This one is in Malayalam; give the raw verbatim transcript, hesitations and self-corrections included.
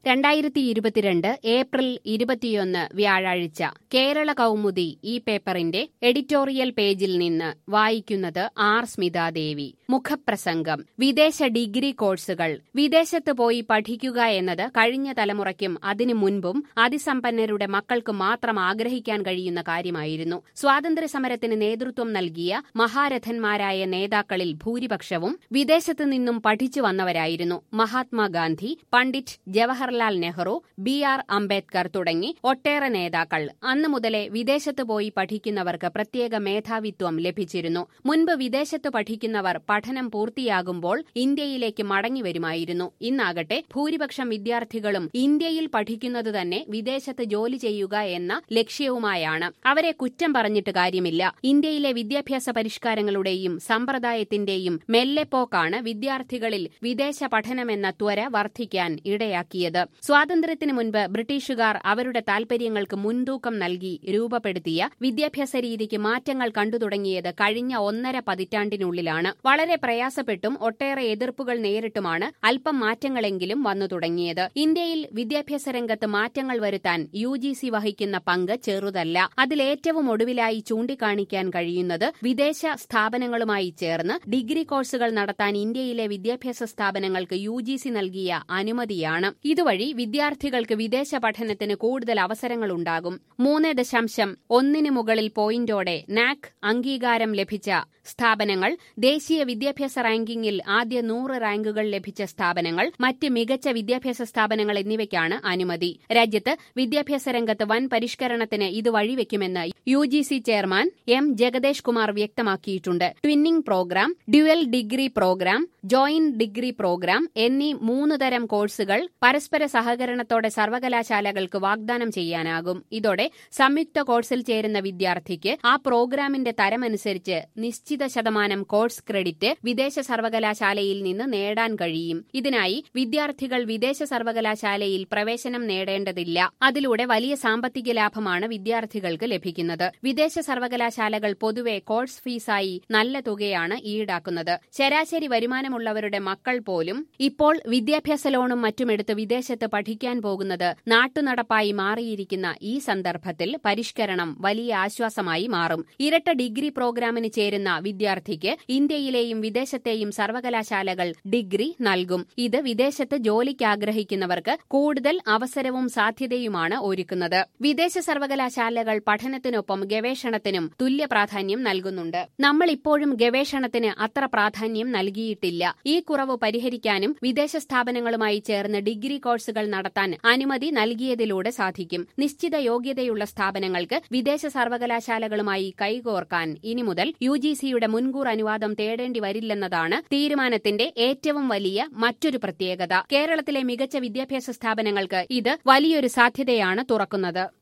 രണ്ടായിരത്തി ഇരുപത്തിരണ്ട് ഏപ്രിൽ ഇരുപത്തിയൊന്ന് വ്യാഴാഴ്ച കേരള കൗമുദി ഈ പേപ്പറിന്റെ എഡിറ്റോറിയൽ പേജിൽ നിന്ന് വായിക്കുന്നത് ആർ സ്മിതാദേവി. മുഖപ്രസംഗം. വിദേശ ഡിഗ്രി കോഴ്സുകൾ. വിദേശത്ത് പോയി പഠിക്കുക എന്നത് കഴിഞ്ഞ തലമുറയ്ക്കും അതിനു മുൻപും അതിസമ്പന്നരുടെ മക്കൾക്ക് മാത്രം ആഗ്രഹിക്കാൻ കഴിയുന്ന കാര്യമായിരുന്നു. സ്വാതന്ത്ര്യസമരത്തിന് നേതൃത്വം നൽകിയ മഹാരഥന്മാരായ നേതാക്കളിൽ ഭൂരിപക്ഷവും വിദേശത്തു നിന്നും പഠിച്ചു വന്നവരായിരുന്നു. മഹാത്മാഗാന്ധി, പണ്ഡിറ്റ് ജവഹർ ലാൽ നെഹ്റു, ബി ആർ അംബേദ്കർ തുടങ്ങി ഒട്ടേറെ നേതാക്കൾ. അന്നു മുതലേ വിദേശത്ത് പോയി പഠിക്കുന്നവർക്ക് പ്രത്യേക മേധാവിത്വം ലഭിച്ചിരുന്നു. മുൻപ് വിദേശത്ത് പഠിക്കുന്നവർ പഠനം പൂർത്തിയാകുമ്പോൾ ഇന്ത്യയിലേക്ക് മടങ്ങിവരുമായിരുന്നു. ഇന്നാകട്ടെ ഭൂരിപക്ഷം വിദ്യാർത്ഥികളും ഇന്ത്യയിൽ പഠിക്കുന്നത് തന്നെ വിദേശത്ത് ജോലി ചെയ്യുക എന്ന ലക്ഷ്യവുമായാണ്. അവരെ കുറ്റം പറഞ്ഞിട്ട് കാര്യമില്ല. ഇന്ത്യയിലെ വിദ്യാഭ്യാസ പരിഷ്കാരങ്ങളുടെയും സമ്പ്രദായത്തിന്റെയും മെല്ലെപ്പോക്കാണ് വിദ്യാർത്ഥികളിൽ വിദേശ പഠനമെന്ന ത്വര വർദ്ധിക്കാൻ ഇടയാക്കിയത്. സ്വാതന്ത്ര്യത്തിനു മുൻപ് ബ്രിട്ടീഷുകാർ അവരുടെ താൽപര്യങ്ങൾക്ക് മുൻതൂക്കം നൽകി രൂപപ്പെടുത്തിയ വിദ്യാഭ്യാസ രീതിക്ക് മാറ്റങ്ങൾ കണ്ടു തുടങ്ങിയത് കഴിഞ്ഞ ഒന്നര പതിറ്റാണ്ടിനുള്ളിലാണ്. വളരെ പ്രയാസപ്പെട്ടും ഒട്ടേറെ എതിർപ്പുകൾ നേരിട്ടുമാണ് അല്പം മാറ്റങ്ങളെങ്കിലും വന്നു തുടങ്ങിയത്. ഇന്ത്യയിൽ വിദ്യാഭ്യാസ രംഗത്ത് മാറ്റങ്ങൾ വരുത്താൻ യു ജി സി വഹിക്കുന്ന പങ്ക് ചെറുതല്ല. അതിലേറ്റവും ഒടുവിലായി ചൂണ്ടിക്കാണിക്കാൻ കഴിയുന്നത് വിദേശ സ്ഥാപനങ്ങളുമായി ചേർന്ന് ഡിഗ്രി കോഴ്സുകൾ നടത്താൻ ഇന്ത്യയിലെ വിദ്യാഭ്യാസ സ്ഥാപനങ്ങൾക്ക് യു ജി സി നൽകിയ അനുമതിയാണ്. ഇതുവഴി വിദ്യാർത്ഥികൾക്ക് വിദേശ പഠനത്തിന് കൂടുതൽ അവസരങ്ങളുണ്ടാകും. മൂന്ന് ദശാംശം ഒന്നിന് മുകളിൽ പോയിന്റോടെ നാക് അംഗീകാരം ലഭിച്ച സ്ഥാപനങ്ങൾ, ദേശീയ വിദ്യാഭ്യാസ റാങ്കിങ്ങിൽ ആദ്യ നൂറ് റാങ്കുകൾ ലഭിച്ച സ്ഥാപനങ്ങൾ, മറ്റ് മികച്ച വിദ്യാഭ്യാസ സ്ഥാപനങ്ങൾ എന്നിവയ്ക്കാണ് അനുമതി. രാജ്യത്ത് വിദ്യാഭ്യാസ രംഗത്ത് വൻ പരിഷ്കരണത്തിന് ഇത് വഴിവെക്കുമെന്ന് U G C chairman M Jagadesh Kumar വ്യക്തമാക്കിയിട്ടുണ്ട്. Twinning programme, dual degree programme, joint degree programme എന്നീ മൂന്ന് തരം കോഴ്സുകൾ പരസ്പര സഹകരണത്തോടെ സർവകലാശാലകൾക്ക് വാഗ്ദാനം ചെയ്യാനാകും. ഇതോടെ സംയുക്ത കോഴ്സിൽ ചേരുന്ന വിദ്യാർത്ഥിക്ക് ആ പ്രോഗ്രാമിന്റെ തരമനുസരിച്ച് നിശ്ചിത ശതമാനം കോഴ്സ് ക്രെഡിറ്റ് വിദേശ സർവകലാശാലയിൽ നിന്ന് നേടാൻ കഴിയും. ഇതിനായി വിദ്യാർത്ഥികൾ വിദേശ സർവകലാശാലയിൽ പ്രവേശനം നേടേണ്ടതില്ല. അതിലൂടെ വലിയ സാമ്പത്തിക ലാഭമാണ് വിദ്യാർത്ഥികൾക്ക് ലഭിക്കുന്നത്. വിദേശ സർവകലാശാലകൾ പൊതുവെ കോഴ്സ് ഫീസായി നല്ല തുകയാണ് ഈടാക്കുന്നത്. ശരാശരി വരുമാനമുള്ളവരുടെ മക്കൾ പോലും ഇപ്പോൾ വിദ്യാഭ്യാസ ലോണും മറ്റുമെടുത്ത് വിദേശത്ത് പഠിക്കാൻ പോകുന്നത് നാട്ടുനടപ്പായി മാറിയിരിക്കുന്ന ഈ സന്ദർഭത്തിൽ പരിഷ്കരണം വലിയ ആശ്വാസമായി മാറും. ഇരട്ട ഡിഗ്രി പ്രോഗ്രാമിന് ചേരുന്ന വിദ്യാർത്ഥിക്ക് ഇന്ത്യയിലെയും വിദേശത്തെയും സർവകലാശാലകൾ ഡിഗ്രി നൽകും. ഇത് വിദേശത്ത് ജോലിക്ക് ആഗ്രഹിക്കുന്നവർക്ക് കൂടുതൽ അവസരവും സാധ്യതയുമാണ് ഒരുക്കുന്നത്. വിദേശ സർവകലാശാലകൾ പഠനത്തിനൊപ്പം ഗവേഷണത്തിനും തുല്യ പ്രാധാന്യം നൽകുന്നുണ്ട്. നമ്മൾ ഇപ്പോഴും ഗവേഷണത്തിന് അത്ര പ്രാധാന്യം നൽകിയിട്ടില്ല. ഈ കുറവ് പരിഹരിക്കാനും വിദേശ സ്ഥാപനങ്ങളുമായി ചേർന്ന് ഡിഗ്രി കോഴ്സുകൾ നടത്താൻ അനുമതി നൽകിയതിലൂടെ സാധിക്കും. നിശ്ചിത യോഗ്യതയുള്ള സ്ഥാപനങ്ങൾക്ക് വിദേശ സർവകലാശാലകളുമായി കൈകോർക്കാൻ ഇനി മുതൽ യു ജി സിയുടെ മുൻകൂർ അനുവാദം തേടേണ്ടി വരില്ലെന്നതാണ് തീരുമാനത്തിന്റെ ഏറ്റവും വലിയ മറ്റൊരു പ്രത്യേകത. കേരളത്തിലെ മികച്ച വിദ്യാഭ്യാസ സ്ഥാപനങ്ങൾക്ക് ഇത് വലിയൊരു സാധ്യതയാണ് തുറക്കുന്നത്.